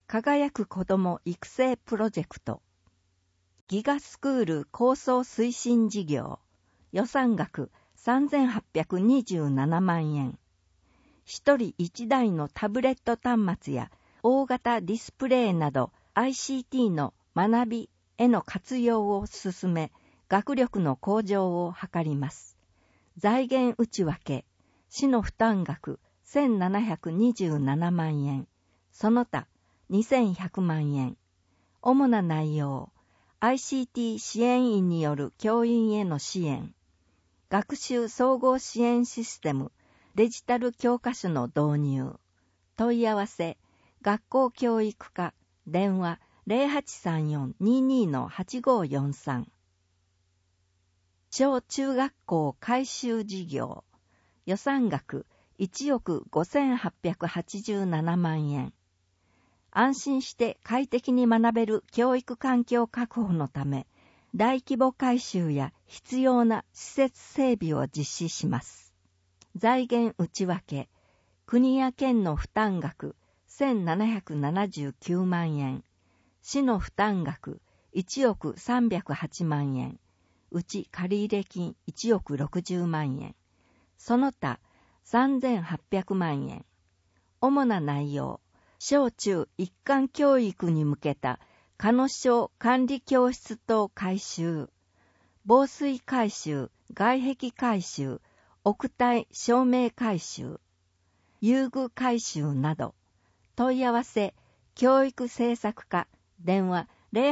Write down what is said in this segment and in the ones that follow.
輝く子ども育成プロジェクト、ギガスクール構想推進事業、予算額3827万円。一人一台のタブレット端末や大型ディスプレイなど ICT の学びへの活用を進め、学力の向上を図ります。財源内訳、市の負担額1727万円。その他2100万円。主な内容、ICT 支援員による教員への支援、学習総合支援システム、デジタル教科書の導入、問い合わせ、学校教育課、電話 0834-22-8543。小中学校改修事業、予算額1億5887万円。安心して快適に学べる教育環境確保のため、大規模改修や必要な施設整備を実施します。財源内訳、国や県の負担額1779万円、市の負担額1億308万円、うち借入金1億60万円、その他3800万円。主な内容、小中一貫教育に向けた鹿野小管理教室等改修、防水改修、外壁改修、屋体照明改修、遊具改修など。問い合わせ、教育政策課、電話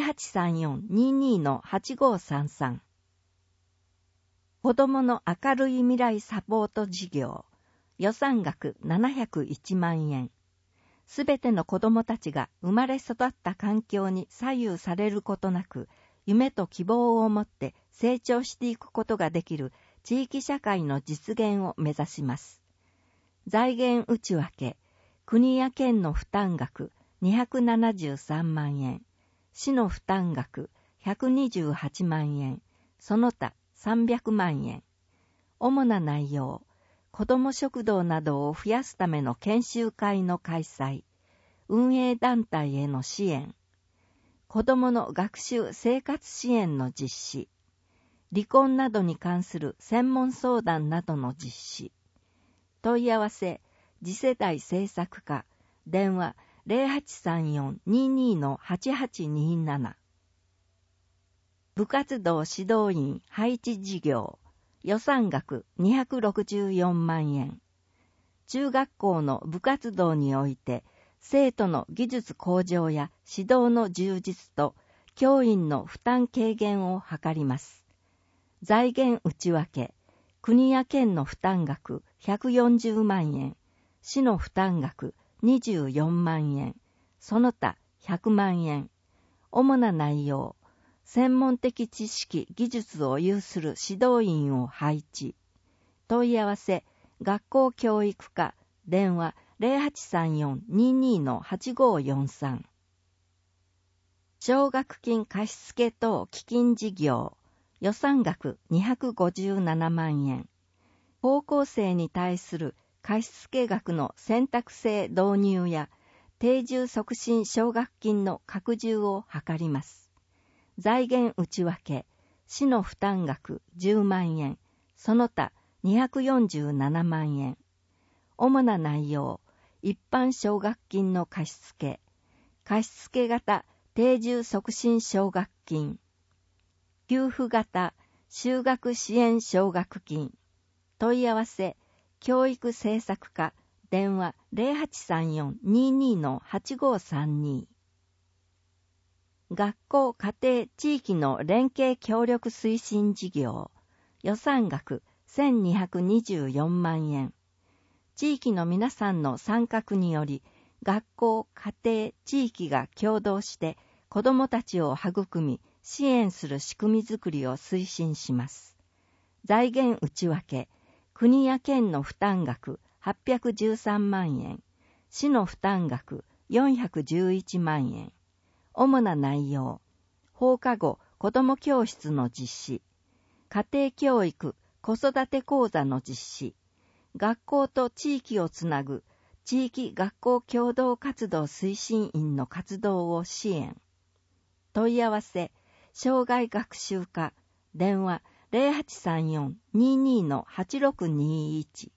0834-22-8533。子どもの明るい未来サポート事業、予算額701万円。すべての子どもたちが生まれ育った環境に左右されることなく、夢と希望を持って成長していくことができる地域社会の実現を目指します。財源内訳、国や県の負担額273万円、市の負担額128万円、その他300万円。主な内容、子ども食堂などを増やすための研修会の開催、運営団体への支援、子どもの学習生活支援の実施、離婚などに関する専門相談などの実施、問い合わせ、次世代政策課、電話 0834-22-8827。部活動指導員配置事業、予算額264万円。中学校の部活動において、生徒の技術向上や指導の充実と教員の負担軽減を図ります。財源内訳、国や県の負担額140万円、市の負担額24万円、その他100万円。主な内容、専門的知識・技術を有する指導員を配置。問い合わせ、学校教育課、電話 0834-22-8543。奨学金貸付等基金事業、予算額257万円。高校生に対する貸付額の選択制導入や定住促進奨学金の拡充を図ります。財源内訳、市の負担額10万円、その他247万円。主な内容、一般奨学金の貸付、貸付型定住促進奨学金、給付型就学支援奨学金。問い合わせ、教育政策課、電話 0834-22-8532。学校家庭地域の連携協力推進事業、予算額1224万円。地域の皆さんの参画により、学校、家庭、地域が協働して子どもたちを育み、支援する仕組みづくりを推進します。財源内訳、国や県の負担額813万円、市の負担額411万円。主な内容、放課後子ども教室の実施、家庭教育子育て講座の実施、学校と地域をつなぐ地域学校共同活動推進員の活動を支援。問い合わせ、障害学習課、電話 0834-22-8621